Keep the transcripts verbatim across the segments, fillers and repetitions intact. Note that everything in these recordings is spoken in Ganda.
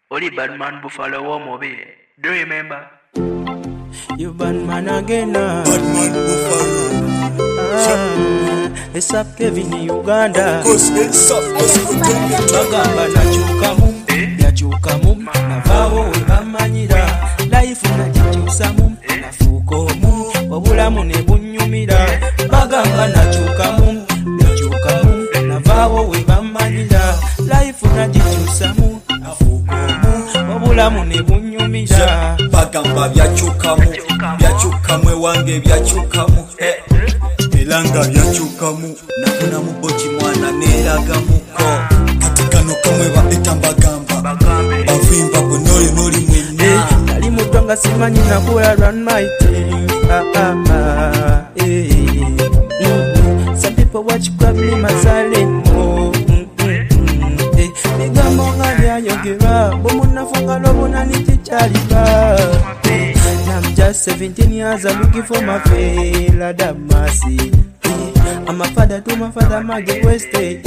Oli Badman Buffalo Womobe. Do you remember? You Badman again. Badman Buffalo. Ah, it's up Kevin in Uganda. Cause it's up, it's Bagamba na chukamu, ya chukamu, na vawo webamanyira. Life na chichusamu, na fukomu, wabulamu ne bunyumira. Bagamba na chukamu, ya chukamu, na vawo webamanyira. Life na chichusamu, na fukomu, wabulamu ne bunyumira. Bagamba byachukamu, byachukamu ewange byachukamu. Elanga byachukamu, nafuna mubochi mwana neragamuko. Katikano kamwe baeta mbagamba, bavimba bwenoli noli mwene. Nali muto nga simanyi nakula run my thing. Ah ah ah, eh. Mm-hmm. Some people watch grab me mazalemo. Mm-hmm. Eh. Bigambo nga byayogera, bomunafunga lobona nikikyaliba. I'm just seventeen years, I'm looking for my fella, that mercy. I'm a father to my father, my get wasted.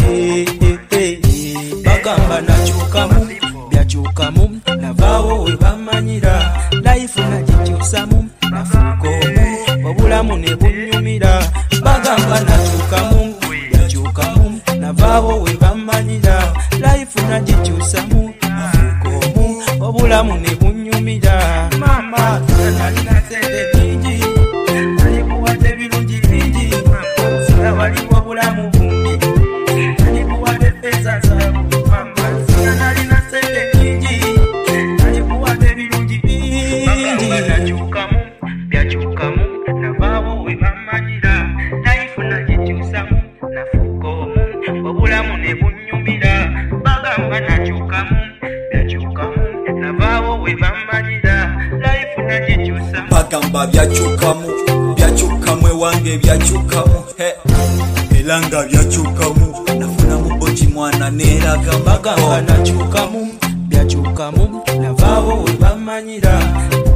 Bagamba na chukamu, bya chukamu, na vawo webamanyira. Life na chichusamu, na fukomu, wabulamu ne bunyumira. Bagamba na chukamu, bya chukamu, na vawo webamanyira. Life na chichusamu, na fukomu, wabulamu ne bunyumira. Mama, nalina sente nyingi, nalikuwadde birungi bingi, sina waliwo bulamu bumbi, nalikuwadde pesa zangu. Mama, sina nalina sente nyingi, nalikuwadde birungi bingi. Bagamba nakyukamu, byakyukamu, na vawo webamanyira. Life nagikyusamu, nafukomu, obulamu ne bunyumira. Bagamba nakyukamu, byakyukamu, na vawo webamanyira. Bagamba byachukamu, byachukamu ewange byachukamu. Elanga byachukamu, nafuna mubochi mwana neragamuko. Bagamba nakyukamu, byakyukamu, na vawo webamanyira.